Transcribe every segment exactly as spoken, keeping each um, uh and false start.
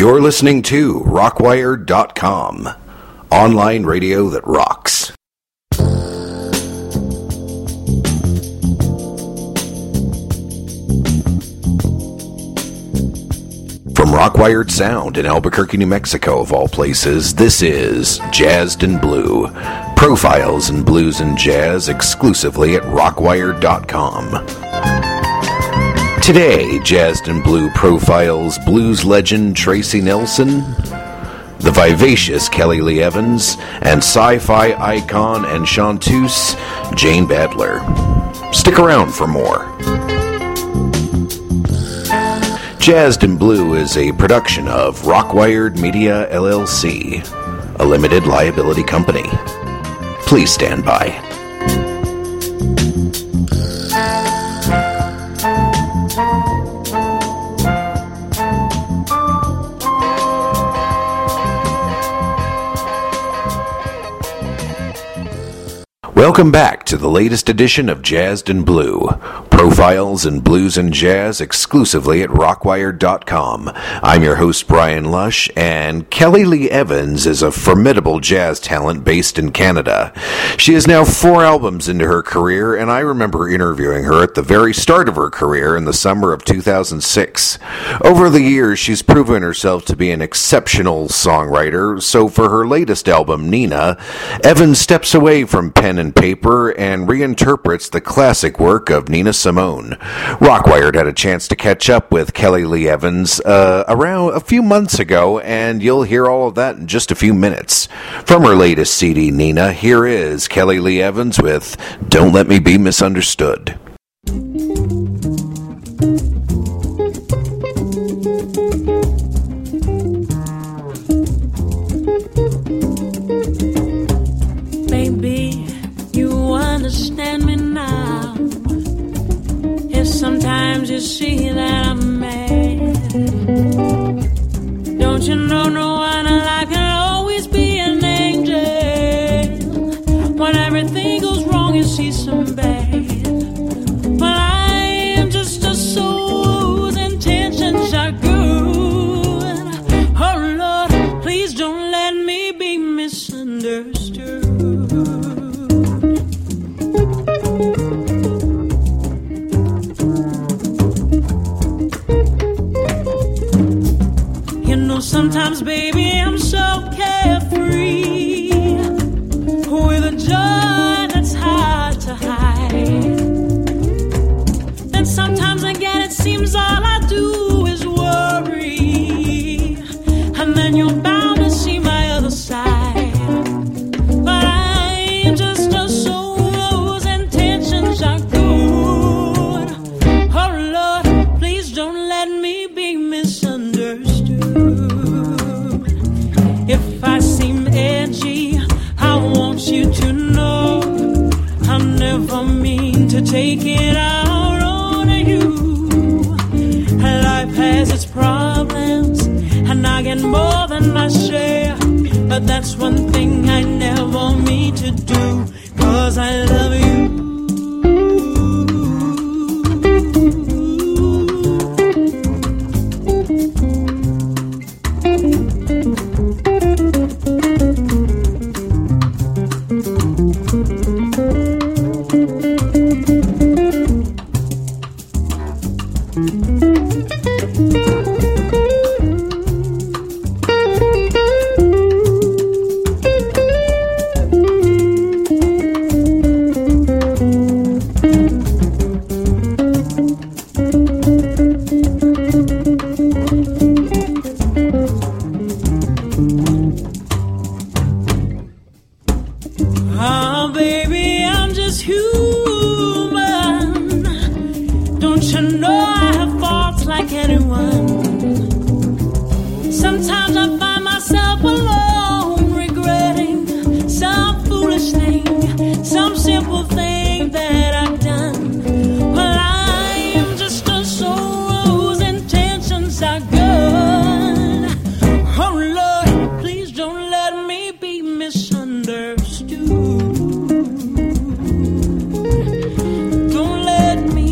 You're listening to Rockwire dot com, online radio that rocks. From Rockwired Sound in Albuquerque, New Mexico, of all places, this is Jazzed in Blue. Profiles in blues and jazz exclusively at Rockwire dot com. Today, Jazzed in Blue profiles blues legend Tracy Nelson, the vivacious Kelly Lee Evans, and sci-fi icon and chanteuse Jane Badler. Stick around for more. Jazzed in Blue is a production of Rockwired Media, L L C, a limited liability company. Please stand by. Welcome back to the latest edition of Jazzed in Blue. Profiles in blues and jazz exclusively at Rockwire dot com. I'm your host, Brian Lush, and Kelly Lee Evans is a formidable jazz talent based in Canada. She is now four albums into her career, and I remember interviewing her at the very start of her career in the summer of two thousand six. Over the years, she's proven herself to be an exceptional songwriter, so for her latest album, Nina, Evans steps away from pen and paper and reinterprets the classic work of Nina Simone. Rockwired had a chance to catch up with Kelly Lee Evans uh, around a few months ago, and you'll hear all of that in just a few minutes. From her latest C D, Nina, here is Kelly Lee Evans with Don't Let Me Be Misunderstood. Baby, you understand me now. If sometimes you see that I'm mad, don't you know no one alive can always be an angel. When everything goes wrong, you see some bad. But I am just a soul whose intentions are good. Oh Lord, please don't let me be misunderstood. Sometimes, baby, I'm so carefree, with a joy that's hard to hide. And sometimes again it seems all I do is worry, and then you're bound to see my other side. But I'm just a soul whose intentions are good. Oh Lord, please don't let me be misunderstood. If I seem edgy, I want you to know I never mean to take it out on you. Life has its problems, and I get more than my share. But that's one thing I never mean to do, 'cause I love you.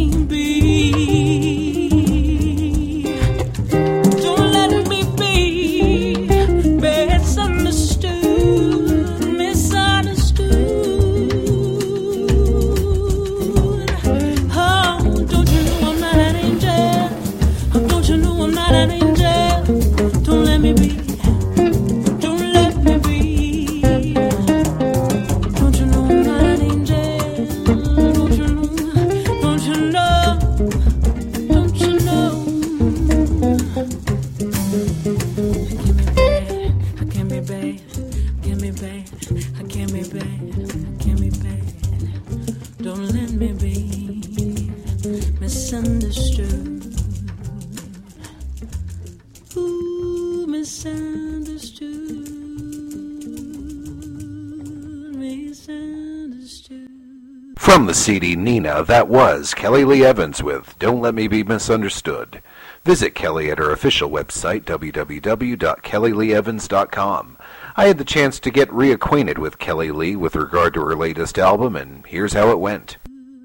Don't let me be misunderstood, misunderstood. From the C D Nina, that was Kelly Lee Evans with Don't Let Me Be Misunderstood. Visit Kelly at her official website, w w w dot kelly lee evans dot com. I had the chance to get reacquainted with Kelly Lee with regard to her latest album, and here's how it went.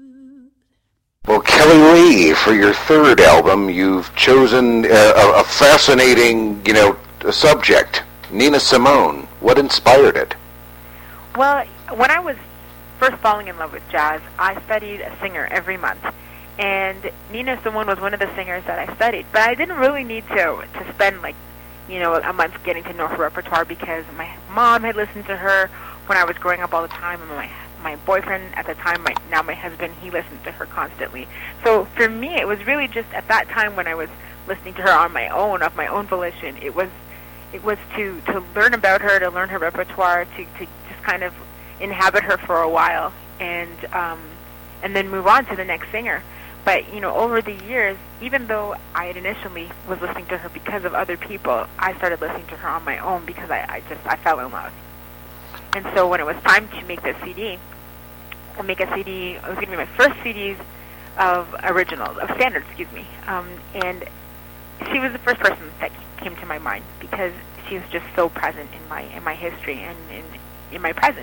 Well, Kelly Lee, for your third album, you've chosen a, a fascinating, you know, subject, Nina Simone. What inspired it? Well, when I was first falling in love with jazz, I studied a singer every month. And Nina Simone was one of the singers that I studied. But I didn't really need to to spend, like, you know, a month getting to know her repertoire because my mom had listened to her when I was growing up all the time, and my my boyfriend at the time, my now my husband, he listened to her constantly. So for me, it was really just at that time when I was listening to her on my own, of my own volition. It was it was to, to learn about her, to learn her repertoire, to, to just kind of inhabit her for a while, and um, and then move on to the next singer. But, you know, over the years, even though I had initially was listening to her because of other people, I started listening to her on my own because I, I just, I fell in love. And so when it was time to make this C D, or make a C D, it was going to be my first C Ds of originals, of standards, excuse me. Um, and she was the first person that came to my mind because she was just so present in my in my history and in, in my present.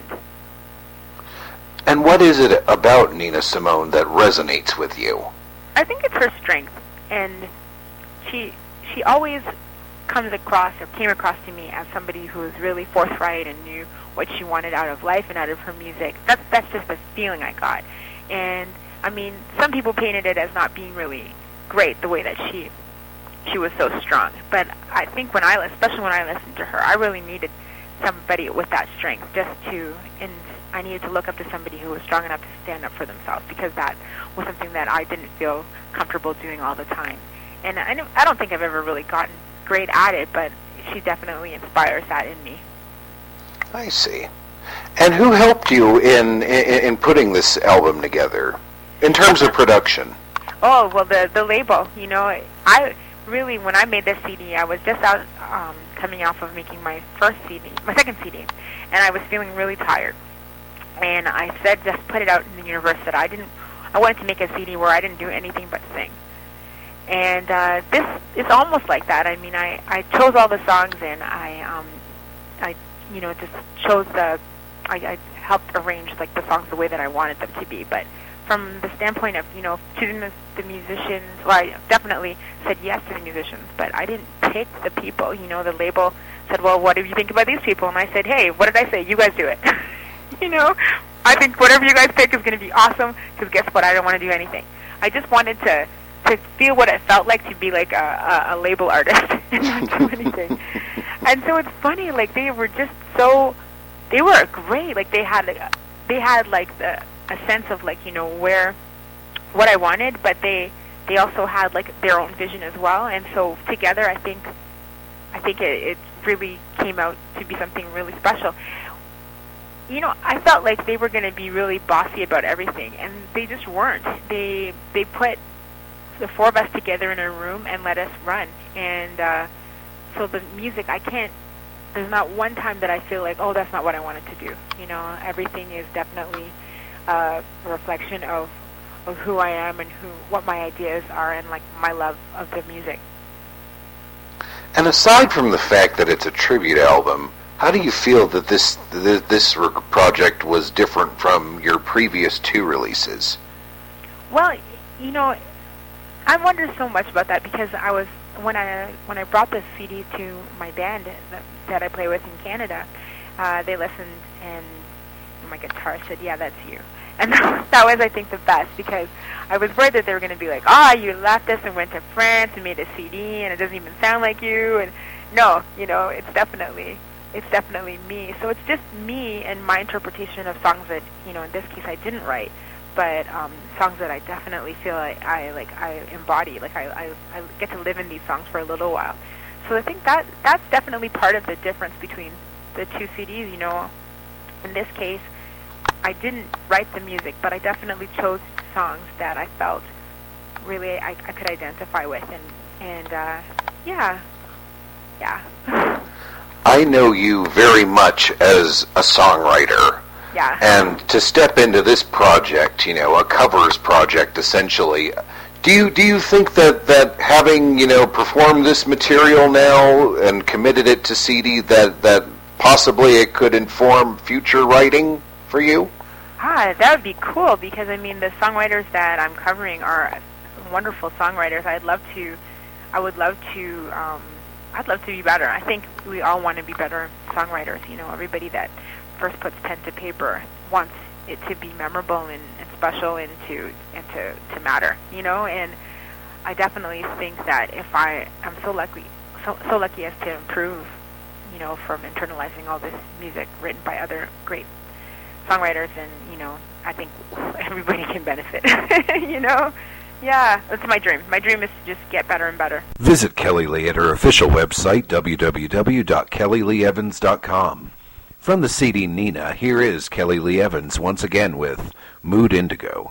And what is it about Nina Simone that resonates with you? I think it's her strength, and she she always comes across or came across to me as somebody who was really forthright and knew what she wanted out of life and out of her music. That's that's just the feeling I got. And I mean, some people painted it as not being really great the way that she she was so strong. But I think when I, especially when I listened to her, I really needed somebody with that strength just to and. I needed to look up to somebody who was strong enough to stand up for themselves because that was something that I didn't feel comfortable doing all the time. And I don't, I don't think I've ever really gotten great at it, but she definitely inspires that in me. I see. And who helped you in, in, in putting this album together in terms of production? Oh, well, the, the label, you know, I really, when I made this C D, I was just out um, coming off of making my first C D, my second C D, and I was feeling really tired. And I said, just put it out in the universe that I didn't, I wanted to make a C D where I didn't do anything but sing. And uh, this is almost like that. I mean, I, I chose all the songs and I, um, I, you know, just chose the, I, I helped arrange like the songs the way that I wanted them to be. But from the standpoint of, you know, choosing the, the musicians, well, I definitely said yes to the musicians, but I didn't pick the people. You know, the label said, well, what do you think about these people? And I said, hey, what did I say? You guys do it. You know, I think whatever you guys pick is going to be awesome, because guess what? I don't want to do anything. I just wanted to to feel what it felt like to be like a, a, a label artist and not do anything. And so it's funny, like, they were just so, they were great. Like, they had, they had like, the, a sense of, like, you know, where, what I wanted, but they, they also had, like, their own vision as well. And so together, I think, I think it, it really came out to be something really special. You know, I felt like they were going to be really bossy about everything, and they just weren't. They they put the four of us together in a room and let us run. And uh, so the music, I can't, there's not one time that I feel like, oh, that's not what I wanted to do. You know, everything is definitely uh, a reflection of, of who I am and who what my ideas are and, like, my love of the music. And aside from the fact that it's a tribute album, how do you feel that this this project was different from your previous two releases? Well, you know, I wonder so much about that because I was when I when I brought this C D to my band that, that I play with in Canada, uh, they listened and my guitarist said, "Yeah, that's you," and that was, I think, the best because I was worried that they were going to be like, "Ah, oh, you left us and went to France and made a C D and it doesn't even sound like you." And no, you know, it's definitely. It's definitely me. So it's just me and my interpretation of songs that, you know, in this case I didn't write, but um, songs that I definitely feel like I like I embody, like I, I, I get to live in these songs for a little while. So I think that that's definitely part of the difference between the two C Ds. You know, in this case, I didn't write the music, but I definitely chose songs that I felt really I, I could identify with, and and uh, yeah, yeah. I know you very much as a songwriter. Yeah. And to step into this project, you know, a covers project essentially, do you do you think that, that having, you know, performed this material now and committed it to C D, that, that possibly it could inform future writing for you? Ah, that would be cool, because, I mean, the songwriters that I'm covering are wonderful songwriters. I'd love to, I would love to, um, I'd love to be better. I think we all want to be better songwriters. You know, everybody that first puts pen to paper wants it to be memorable and, and special and to and to, to matter. You know, and I definitely think that if I I'm so lucky so so lucky as to improve, you know, from internalizing all this music written by other great songwriters, and you know, I think everybody can benefit. You know. Yeah, that's my dream. My dream is to just get better and better. Visit Kelly Lee at her official website, w w w dot kelly lee evans dot com. From the C D Nina, here is Kelly Lee Evans once again with Mood Indigo.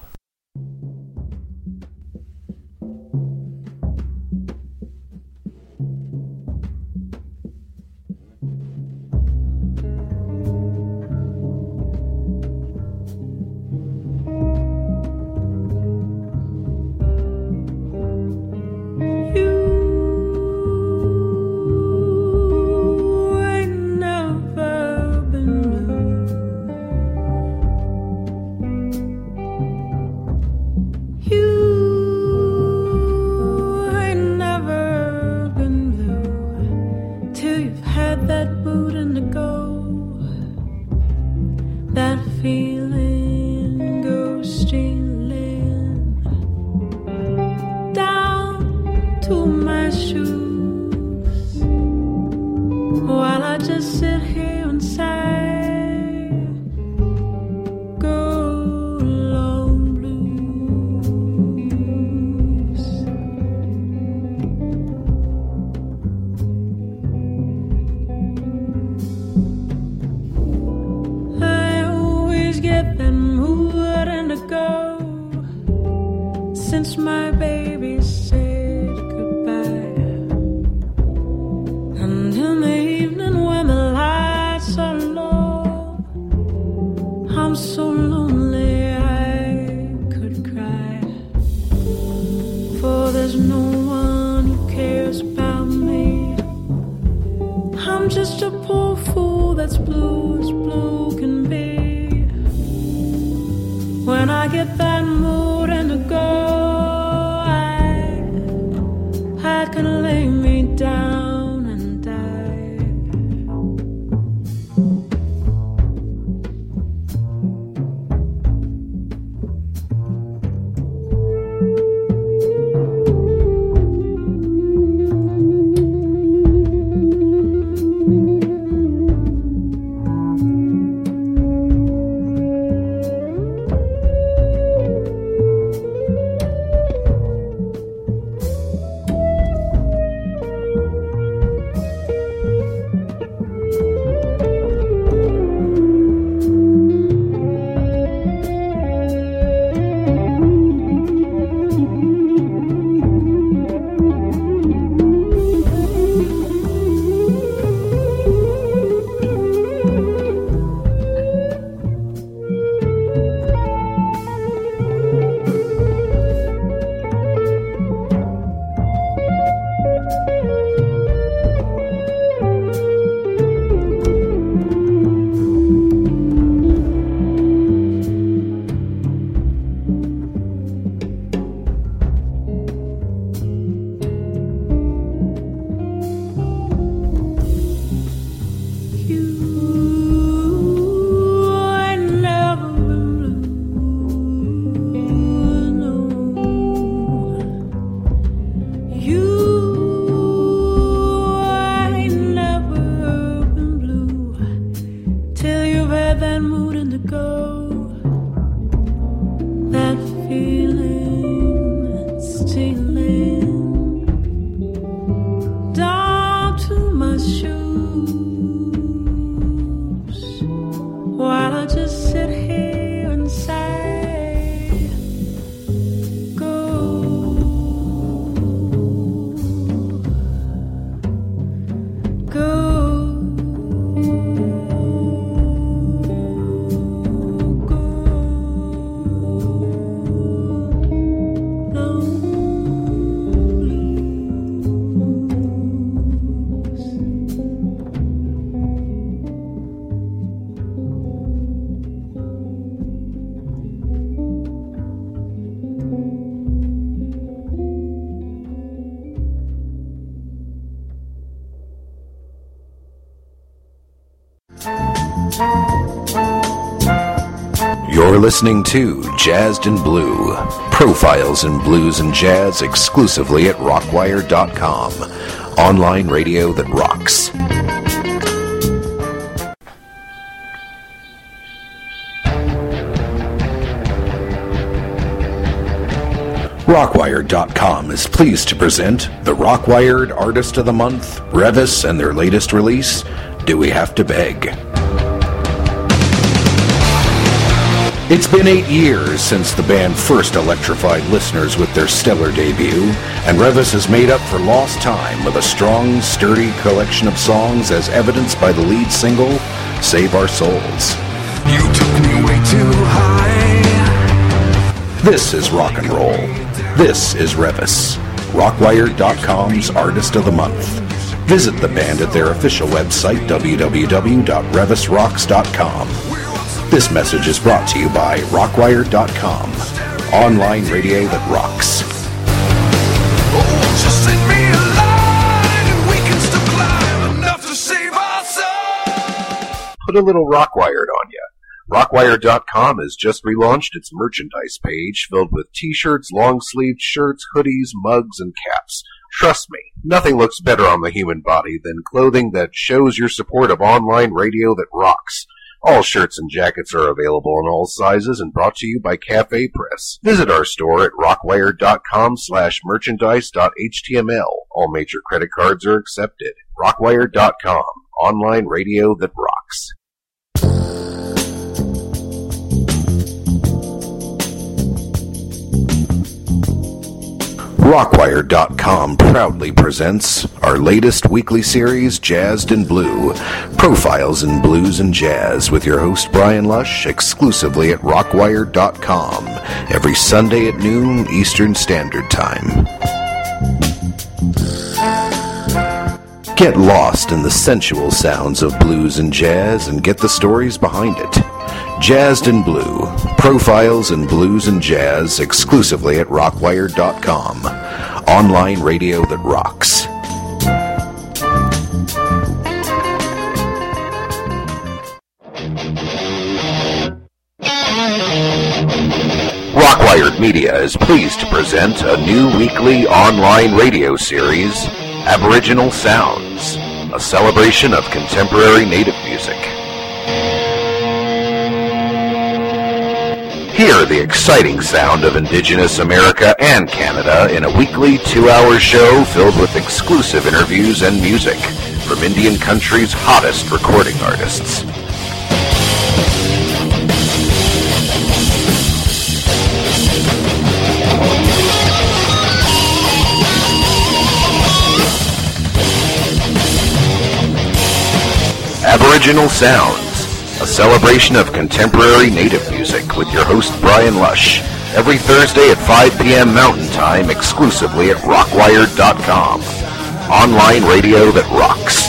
You're listening to Jazzed in Blue, profiles in blues and jazz exclusively at rockwire dot com, online radio that rocks. rockwire dot com is pleased to present the Rockwired Artist of the Month, Revis, and their latest release, Do We Have to Beg? It's been eight years since the band first electrified listeners with their stellar debut, and Revis has made up for lost time with a strong, sturdy collection of songs as evidenced by the lead single, Save Our Souls. You took me way too high. This is rock and roll. This is Revis, rockwire dot com's Artist of the Month. Visit the band at their official website, w w w dot revis rocks dot com. This message is brought to you by rockwire dot com, online radio that rocks. Oh, just send me a line and we can still climb enough to save our soul. Put a little Rockwired on you. rockwire dot com has just relaunched its merchandise page filled with t-shirts, long-sleeved shirts, hoodies, mugs, and caps. Trust me, nothing looks better on the human body than clothing that shows your support of online radio that rocks. All shirts and jackets are available in all sizes and brought to you by Cafe Press. Visit our store at rockwire dot com slash merchandise dot h t m l. All major credit cards are accepted. rockwire dot com, online radio that rocks. rockwire dot com proudly presents our latest weekly series, Jazzed in Blue, profiles in blues and jazz, with your host Brian Lush, exclusively at rockwire dot com, every Sunday at noon Eastern Standard Time. Get lost in the sensual sounds of blues and jazz and get the stories behind it. Jazzed in Blue, profiles in blues and jazz, exclusively at rockwire dot com, online radio that rocks. Rockwired Media is pleased to present a new weekly online radio series, Aboriginal Sounds, a celebration of contemporary native music. Hear the exciting sound of Indigenous America and Canada in a weekly two-hour show filled with exclusive interviews and music from Indian country's hottest recording artists. Aboriginal Sounds, a celebration of contemporary native music with your host Brian Lush, every Thursday at five p.m. Mountain Time, exclusively at rockwire dot com, online radio that rocks.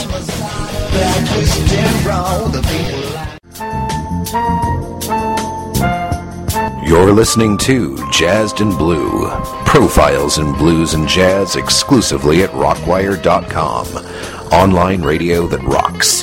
You're listening to Jazzed in Blue, profiles in blues and jazz, exclusively at rockwire dot com, online radio that rocks.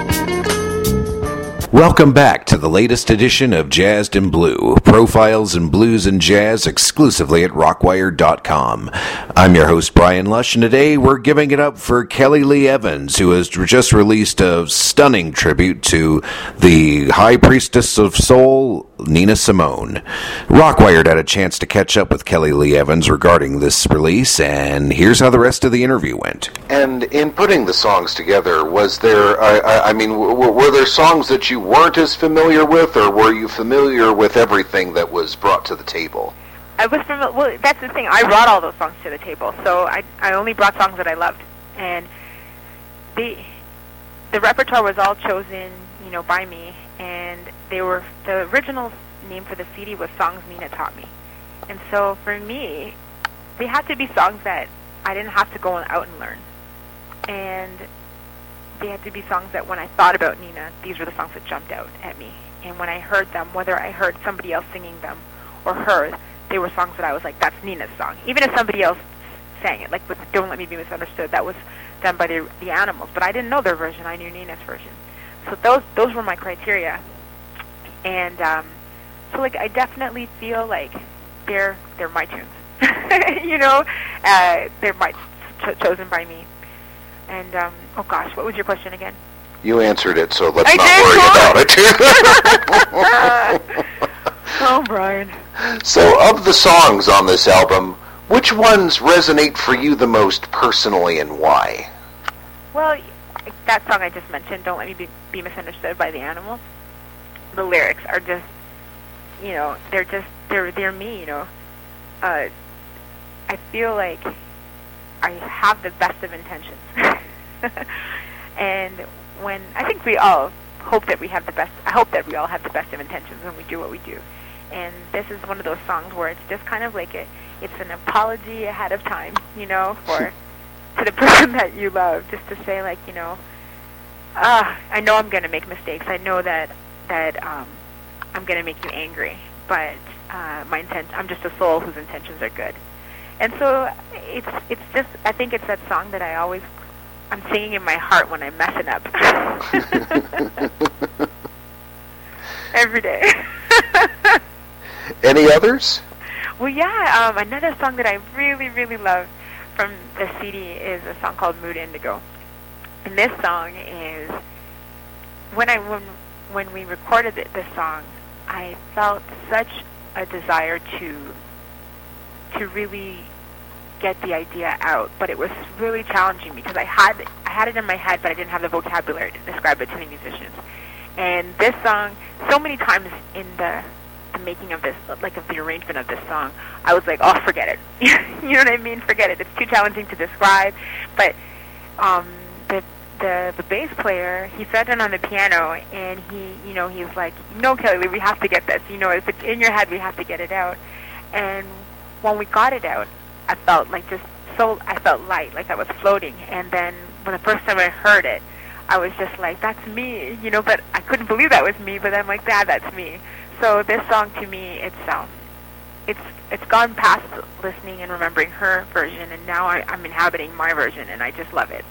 Welcome back to the latest edition of Jazzed in Blue, profiles in blues and jazz, exclusively at rockwire dot com. I'm your host Brian Lush, and today we're giving it up for Kelly Lee Evans, who has just released a stunning tribute to the High Priestess of Soul, Nina Simone. Rockwired had a chance to catch up with Kelly Lee Evans regarding this release, and here's how the rest of the interview went. And in putting the songs together, was there, I, I mean, w- were there songs that you weren't as familiar with, or were you familiar with everything that was brought to the table? I was familiar. Well, that's the thing. I brought all those songs to the table, so I I only brought songs that I loved, and the the repertoire was all chosen, you know, by me, and they were the original name for the C D was Songs Nina Taught Me, and so for me, they had to be songs that I didn't have to go out and learn, and they had to be songs that when I thought about Nina, these were the songs that jumped out at me, and when I heard them, whether I heard somebody else singing them or her, they were songs that I was like, that's Nina's song. Even if somebody else sang it, like with Don't Let Me Be Misunderstood, that was done by the, the Animals, but I didn't know their version, I knew Nina's version. so those those were my criteria, and um, so like I definitely feel like they're they're my tunes, you know, uh, they're my ch- chosen by me. And um, oh gosh, what was your question again? You answered it, so let's I not did? worry about it. Oh, Brian. So, of the songs on this album, which ones resonate for you the most personally, and why? Well, that song I just mentioned, Don't Let Me Be, be Misunderstood by The Animals, the lyrics are just, you know, they're just, they're, they're me, you know. Uh, I feel like I have the best of intentions. And when, I think we all hope that we have the best, I hope that we all have the best of intentions when we do what we do. And this is one of those songs where it's just kind of like a, it's an apology ahead of time, you know, for, to the person that you love, just to say, like, you know, uh, I know I'm going to make mistakes. I know that, that um, I'm going to make you angry, but uh, my intent, I'm just a soul whose intentions are good. And so it's it's just, I think it's that song that I always, I'm singing in my heart when I'm messing up. Every day. Any others? Well, yeah, um, another song that I really, really love from the C D is a song called Mood Indigo. And this song is, when I when, when we recorded it, this song, I felt such a desire to to really get the idea out, but it was really challenging because I had I had it in my head, but I didn't have the vocabulary to describe it to the musicians. And this song, so many times in the the making of this, like of the arrangement of this song, I was like, oh, forget it. You know what I mean? Forget it. It's too challenging to describe. But um, the the the bass player, he sat down on the piano, and he, you know, he was like, no, Kelly, we have to get this. You know, if it's in your head, we have to get it out. And when we got it out, I felt like just so, I felt light, like I was floating. And then when the first time I heard it, I was just like, that's me, you know, but I couldn't believe that was me, but I'm like, Dad, that's me. So this song, to me, it's um, it's it's gone past listening and remembering her version, and now I, I'm inhabiting my version, and I just love it.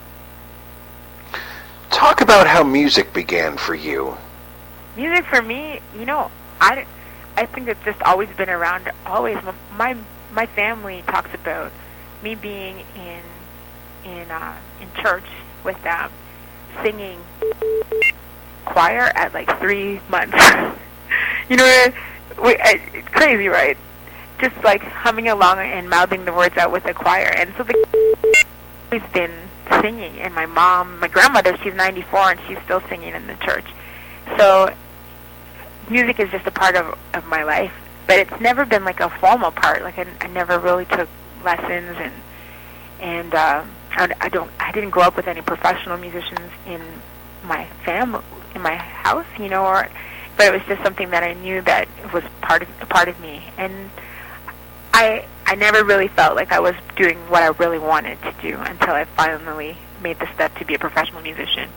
Talk about how music began for you. Music for me, you know, I, I think it's just always been around, always. My my family talks about me being in in uh, in church with them, singing choir at like three months. You know, we, uh, it's crazy, right? Just like humming along and mouthing the words out with the choir. And so the always been singing. And my mom, my grandmother, she's ninety-four, and she's still singing in the church. So music is just a part of, of my life. But it's never been like a formal part. Like I, I never really took lessons, and and uh, I, I don't, I didn't grow up with any professional musicians in my family, in my house, you know, or. But it was just something that I knew that was part of a part of me, and I I never really felt like I was doing what I really wanted to do until I finally made the step to be a professional musician.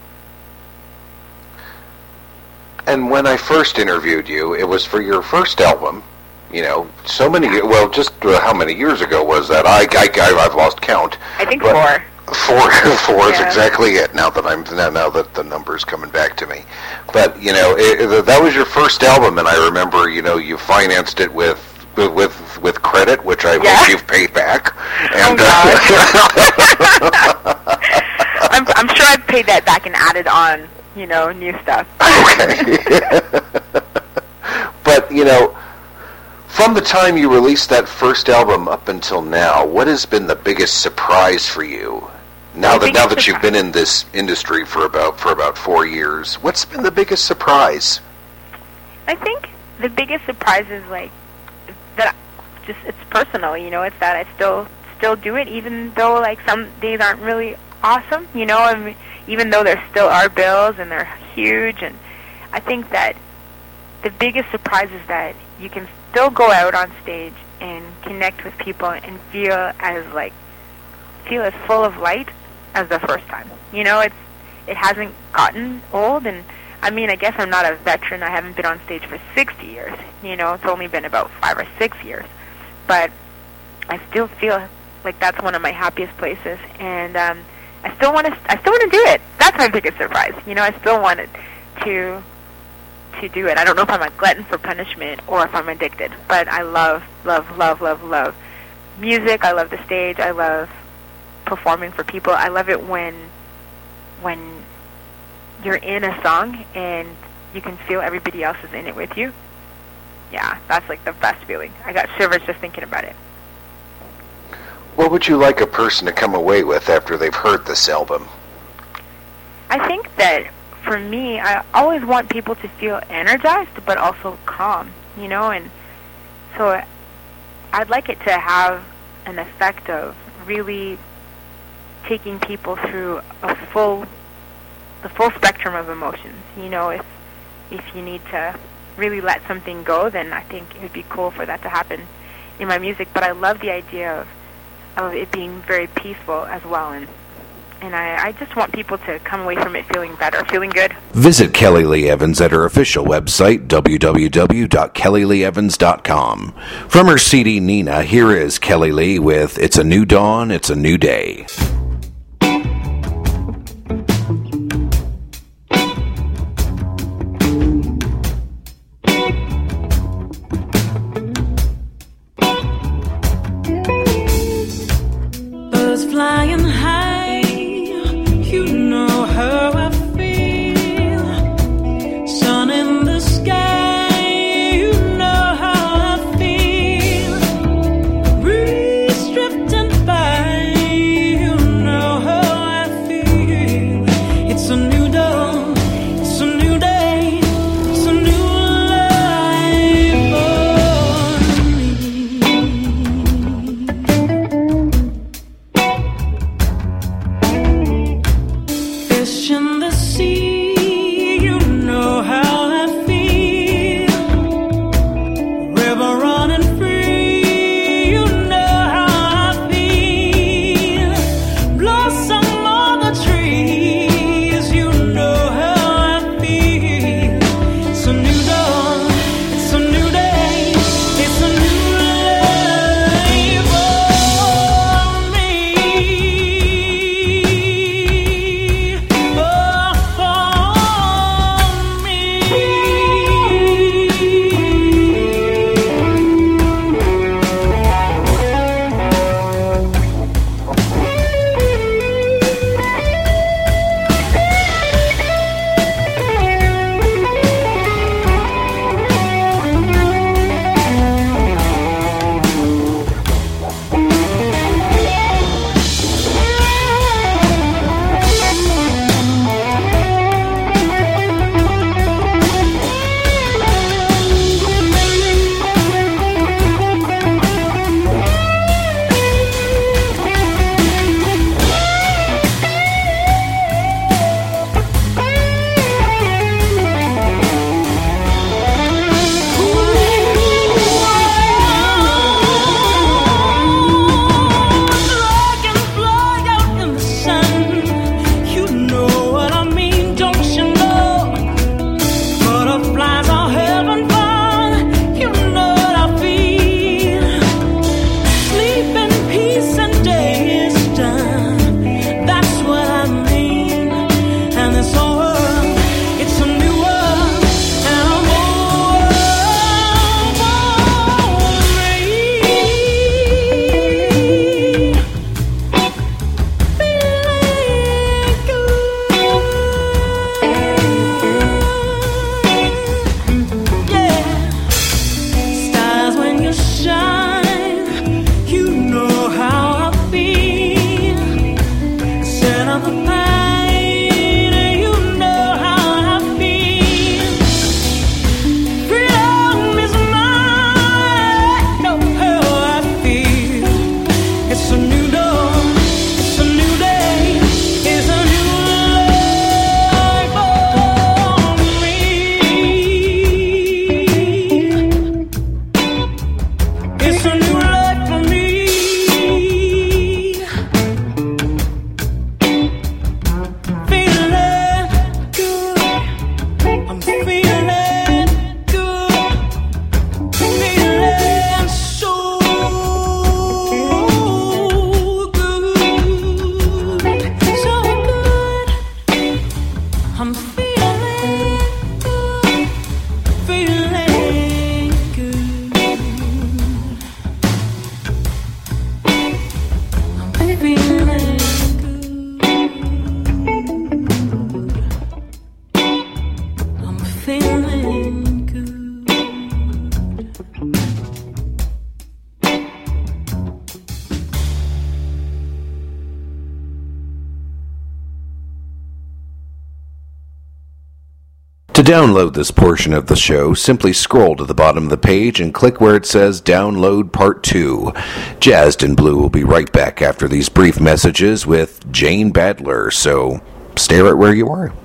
And when I first interviewed you, it was for your first album. You know, so many. Well, just uh, how many years ago was that? I I I've lost count. I think but four. Four, four is Yeah. exactly it. Now that I'm now, now that the number's coming back to me, but you know it, it, that was your first album, and I remember you know you financed it with with with, with credit, which I Yeah. hope you've paid back. And, Oh, God. I'm I'm sure I've paid that back and added on, you know, new stuff. Okay. But you know, from the time you released that first album up until now, what has been the biggest surprise for you? Now The that now biggest that you've been in this industry for about for about four years, what's been the biggest surprise? I think the biggest surprise is like that. Just it's personal, you know. It's that I still still do it, even though like some days aren't really awesome, you know. I mean, even though there still are bills and they're huge, and I think that the biggest surprise is that you can still go out on stage and connect with people and feel as like feel as full of light as the first time. You know, it's it hasn't gotten old, and I mean, I guess I'm not a veteran. I haven't been on stage for sixty years. You know, it's only been about five or six years, but I still feel like that's one of my happiest places, and um, I still want to. I still want to do it. That's my biggest surprise. You know, I still want to to to do it. I don't know if I'm a glutton for punishment or if I'm addicted, but I love, love, love, love, love music. I love the stage. I love performing for people. I love it when when you're in a song and you can feel everybody else is in it with you. Yeah, that's like the best feeling. I got shivers just thinking about it. What would you like a person to come away with after they've heard this album? I think that for me, I always want people to feel energized but also calm, you know, and so I'd like it to have an effect of really taking people through a full, the full spectrum of emotions. You know, if if you need to really let something go, then I think it would be cool for that to happen in my music. But I love the idea of of it being very peaceful as well, and and I, I just want people to come away from it feeling better, feeling good. Visit Kelly Lee Evans at her official website, w w w dot kelly lee evans dot com. From her C D Nina, here is Kelly Lee with It's a New Dawn, It's a New Day. Birds flying high, you know how I feel. Sun in the sky, you know how I feel. Breeze drifting by, you know how I feel. It's a new dawn, it's a new day, it's a new life for me. Fish in the sea, you know how I feel. River running free, you know how I feel. Blossom on the trees, you know how I feel. It's a new dawn, it's a new day, it's a new life for me. Oh, for me. Dragonfly out in the sun, you know what I mean, don't you know? Butterflies are having fun, you know what I feel. Sleep in peace and day is done, that's what I mean. And this whole world, it's a new world, and a whole world for me. Feeling good, yeah. Stars when you shine, you know how I feel. Set up the pain, you know how I feel. Freedom is mine, know how I feel. It's a new dawn, it's a new day, it's a new life for me. It's a new life for me. Feeling good, I'm feeling good, feeling so good, so good. I'm feeling To download this portion of the show, simply scroll to the bottom of the page and click where it says Download Part two. Jazzed in Blue will be right back after these brief messages with Jane Badler, so stay right where you are.